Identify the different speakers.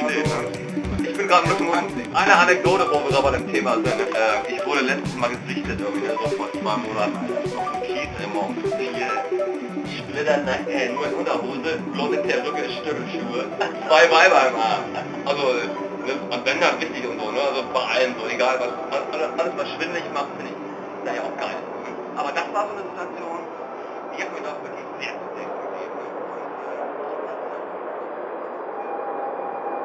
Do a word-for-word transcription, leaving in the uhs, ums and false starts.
Speaker 1: stehen. Ne? Ich bin gerade mit einem, eine Anekdote, wo wir gerade bei dem Thema sind. Äh, ich wurde letztes Mal gesichtet irgendwie, ne, so vor zwei Monaten, auf dem Kies immer um vier. Splitternde, äh, nur in Unterhose, blonde Perücke, Stöckelschuhe, zwei Weiber im Arm. Also, ne, und wenn dann wichtig und so, ne, also bei allen so, egal was, alles, alles was schwindelig macht, finde ich, naja auch geil. Ne? Aber das war so eine Situation, die hat mir doch wirklich sehr zu denken gegeben.